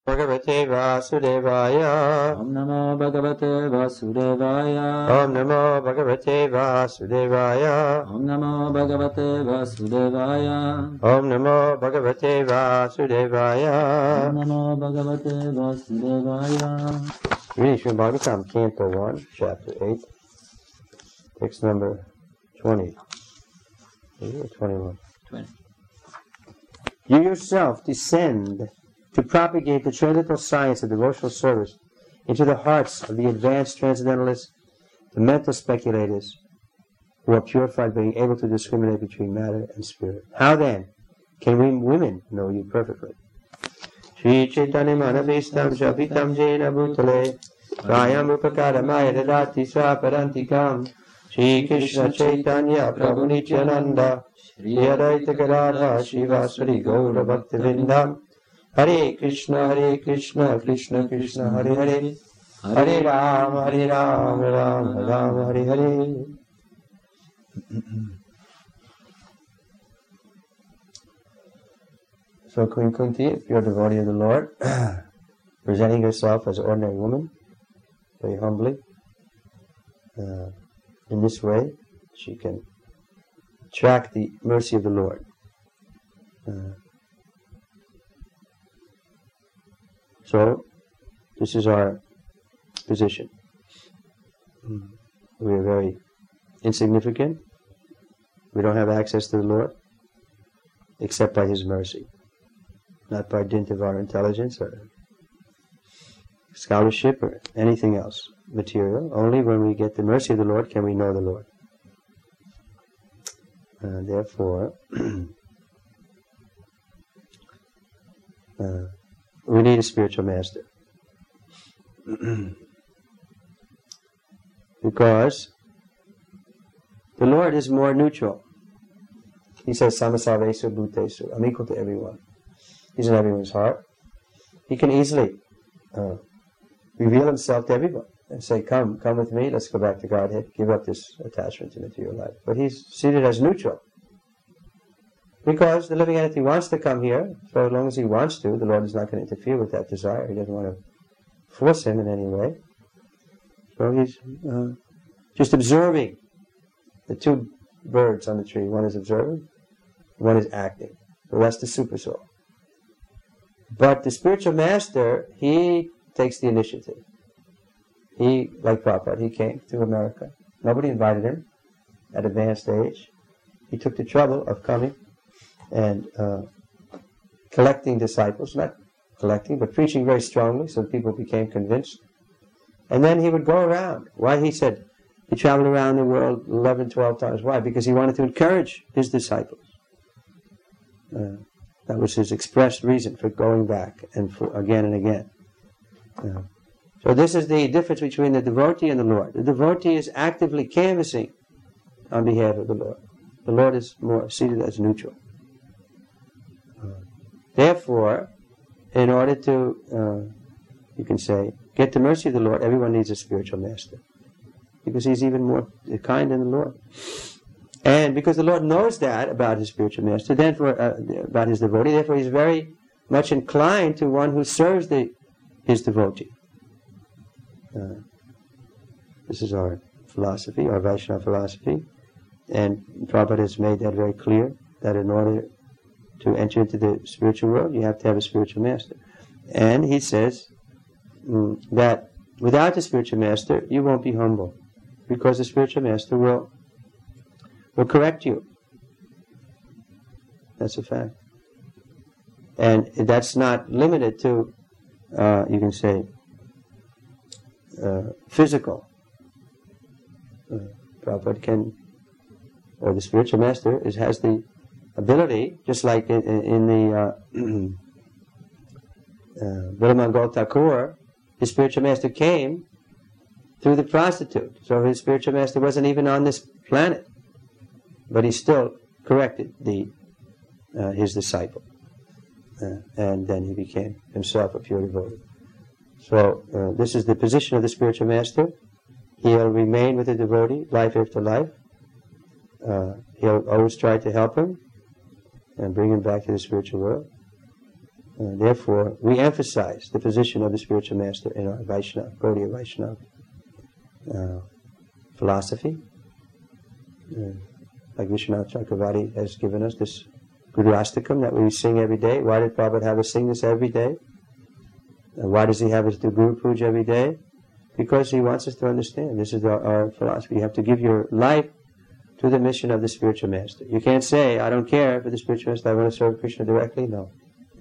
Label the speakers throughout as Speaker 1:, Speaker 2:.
Speaker 1: Bhagavate Vasudevaya.
Speaker 2: Om Namo Bhagavate Vasudevaya.
Speaker 1: Om Namo Bhagavate Vasudevaya.
Speaker 2: Om Namo Bhagavate Vasudevaya.
Speaker 1: Om Namo Bhagavate Vasudevaya.
Speaker 2: Om Namo Bhagavate Vasudevaya.
Speaker 1: Reading from Bhagavatam, Canto 1, Chapter 8, text number 20. 21.
Speaker 2: 20.
Speaker 1: You yourself descend to propagate the transcendental science of devotional service into the hearts of the advanced transcendentalists, the mental speculators, who are purified by being able to discriminate between matter and spirit. How then can we women know you perfectly? Shri Chaitanya Manavistam Shapitam Jena Bhutale Rayam Upakaramaya Dadati Swaparantikam Shri Krishna Chaitanya Prabhu Nityananda Shri Advaita Gadadhara Shivasari Gaura Bhaktivinoda Hare Krishna, Krishna Krishna, Hare Hare, Hare Rama, Rama Rama, Hare Hare. So Queen Kunti, if you're a devotee of the Lord, presenting yourself as an ordinary woman, very humbly, in this way, she can attract the mercy of the Lord. So, this is our position. We are very insignificant. We don't have access to the Lord except by His mercy, not by dint of our intelligence or scholarship or anything else material. Only when we get the mercy of the Lord can we know the Lord. Therefore, we need a spiritual master. Because the Lord is more neutral. He says, Samasavesu Bhutesu. I'm equal to everyone. He's in everyone's heart. He can easily reveal Himself to everyone and say, come with me, let's go back to Godhead, give up this attachment to material life. But He's seated as neutral. Because the living entity wants to come here, so as long as he wants to, the Lord is not going to interfere with that desire. He doesn't want to force him in any way. So He's just observing the two birds on the tree. One is observing, one is acting. So that's the super soul. But the spiritual master, he takes the initiative. He, like Prabhupada, he came to America. Nobody invited him at advanced age. He took the trouble of coming and collecting disciples, not collecting, but preaching very strongly, so people became convinced. And then he would go around. Why? He said he traveled around the world 11, 12 times. Why? Because he wanted to encourage his disciples. That was his expressed reason for going back and for again and again. So this is the difference between the devotee and the Lord. The devotee is actively canvassing on behalf of the Lord. The Lord is more seated as neutral. Therefore, in order to, you can say, get the mercy of the Lord, everyone needs a spiritual master. Because He's even more kind than the Lord. And because the Lord knows that about His spiritual master, therefore, about His devotee, therefore He's very much inclined to one who serves His devotee. This is our philosophy, our Vaishnava philosophy. And Prabhupada has made that very clear, that in order to enter into the spiritual world, you have to have a spiritual master. And he says that without the spiritual master, you won't be humble, because the spiritual master will correct you. That's a fact. And that's not limited to, you can say, physical. Prabhupada can, or the spiritual master has the ability, just like in the Vilamangal Thakur, his spiritual master came through the prostitute. So his spiritual master wasn't even on this planet, but he still corrected his disciple, and then he became himself a pure devotee. So this is the position of the spiritual master. He'll remain with the devotee life after life. He'll always try to help him and bring him back to the spiritual world. Therefore, we emphasize the position of the spiritual master in our Vaishnava, Gaudiya Vaishnava philosophy. Like Vishwanath Chakravarti has given us this Guru Astakam that we sing every day. Why did Prabhupada have us sing this every day? And why does he have us do Guru Puja every day? Because he wants us to understand. This is our philosophy. You have to give your life to the mission of the spiritual master. You can't say, I don't care for the spiritual master, I want to serve Krishna directly. No.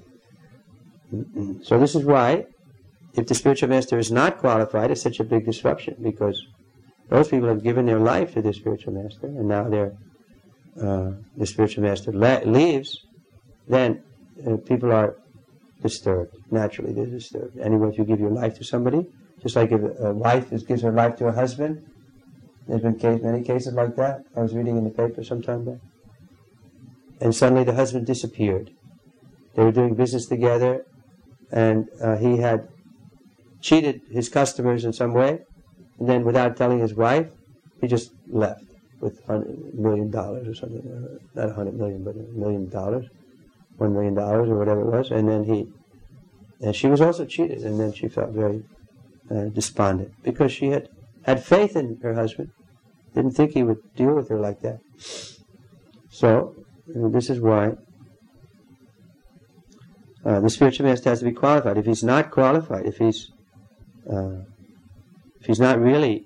Speaker 1: So this is why, if the spiritual master is not qualified, it's such a big disruption, because those people have given their life to the spiritual master, and now the spiritual master leaves, then people are disturbed. Naturally, they're disturbed. Anyway, if you give your life to somebody, just like if a wife gives her life to a husband, there's been many cases like that. I was reading in the paper some time back. And suddenly the husband disappeared. They were doing business together, and he had cheated his customers in some way, and then without telling his wife, he just left with $100 million or something. Not $100 million, but $1 million, $1 million or whatever it was. And then and she was also cheated, and then she felt very despondent, because she had faith in her husband, didn't think he would deal with her like that. So, this is why the spiritual master has to be qualified. If he's not qualified, if he's not really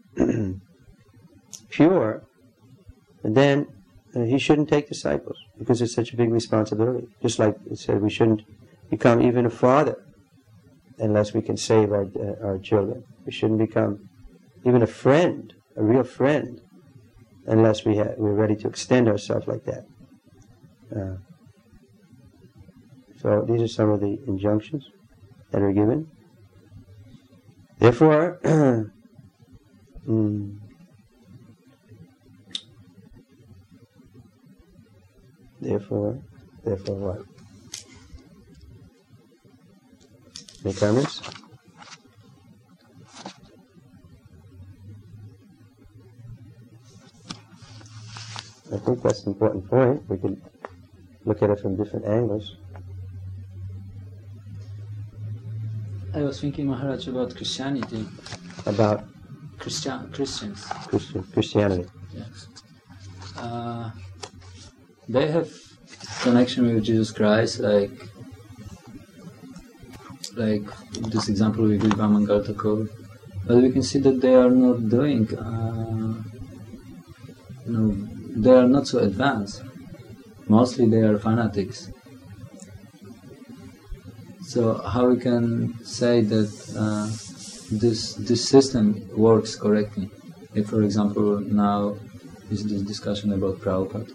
Speaker 1: pure, then he shouldn't take disciples, because it's such a big responsibility. Just like it said, we shouldn't become even a father unless we can save our children. We shouldn't become even a friend, a real friend, unless we're ready to extend ourselves like that. So these are some of the injunctions that are given. Therefore, therefore what? Any comments? I think that's an important point. We can look at it from different angles.
Speaker 2: I was thinking, Maharaj, about Christianity.
Speaker 1: About?
Speaker 2: Christians.
Speaker 1: Christianity.
Speaker 2: Yes. They have connection with Jesus Christ, like this example we give Vamangal Thakur. But we can see that they are not doing, they are not so advanced. Mostly they are fanatics. So how we can say that this system works correctly? If, for example, now is this discussion about Prabhupada.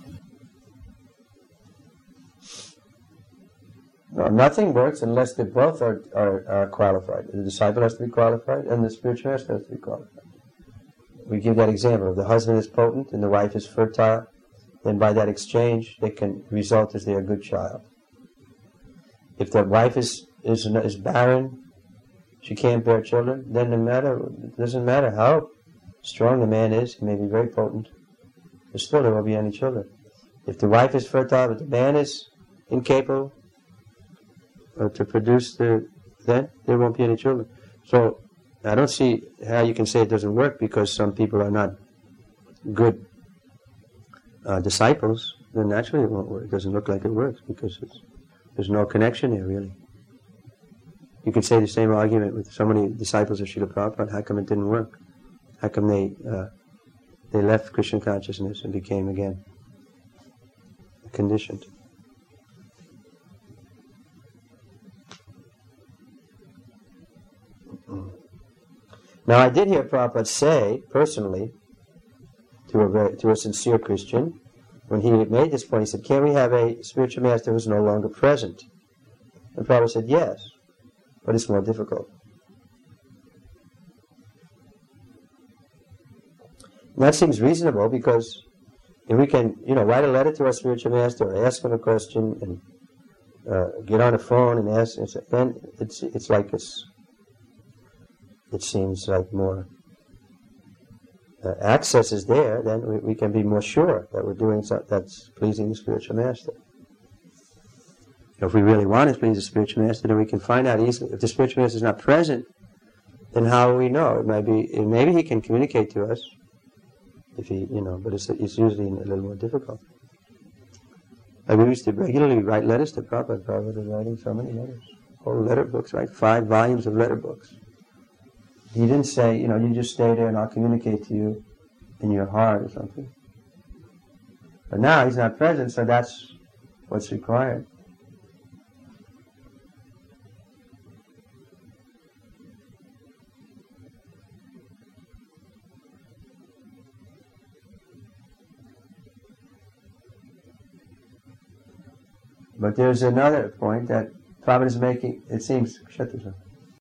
Speaker 1: No, nothing works unless they both are qualified. The disciple has to be qualified, and the spiritual master has to be qualified. We give that example. If the husband is potent and the wife is fertile, then by that exchange, they can result as they are a good child. If the wife is barren, she can't bear children, then it doesn't matter how strong the man is, he may be very potent, but still there won't be any children. If the wife is fertile, but the man is incapable to produce, then there won't be any children. So I don't see how you can say it doesn't work, because some people are not good disciples. Then naturally it won't work. It doesn't look like it works, because there's no connection there, really. You can say the same argument with so many disciples of Srila Prabhupada. How come it didn't work? How come they left Krishna consciousness and became again conditioned? Now, I did hear Prabhupada say, personally, to a sincere Christian, when he made this point, he said, can we have a spiritual master who's no longer present? And Prabhupada said, yes, but it's more difficult. And that seems reasonable, because if we can, write a letter to our spiritual master, or ask him a question, and get on the phone and ask, then it seems like more access is there, then we can be more sure that we're doing something that's pleasing the spiritual master. If we really want to please the spiritual master, then we can find out easily. If the spiritual master is not present, then how will we know? Maybe he can communicate to us, if he, but it's usually a little more difficult. Like we used to regularly write letters to Prabhupada. Prabhupada was writing so many letters, whole letter books, right? 5 volumes of letter books. He didn't say, you just stay there and I'll communicate to you in your heart or something. But now he's not present, so that's what's required. But there's another point that Prabhupada is making, it seems, shut this off.